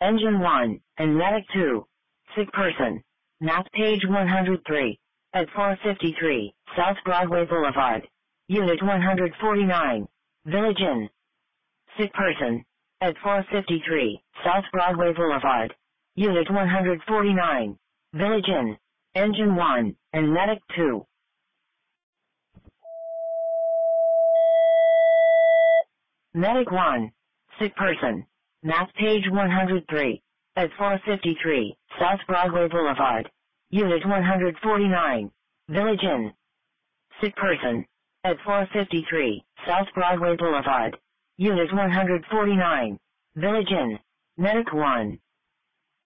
Engine 1, and Medic 2. Sick person. Map page 103. At 453, South Broadway Boulevard. Unit 149. Village Inn. Sick person. At 453, South Broadway Boulevard. Unit 149. Village Inn. Engine 1, and Medic 2. Medic 1. Sick person. Map page 103. At 453, South Broadway Boulevard. Unit 149. Village Inn. Sick person. At 453, South Broadway Boulevard. Unit 149. Village Inn. Medic 1.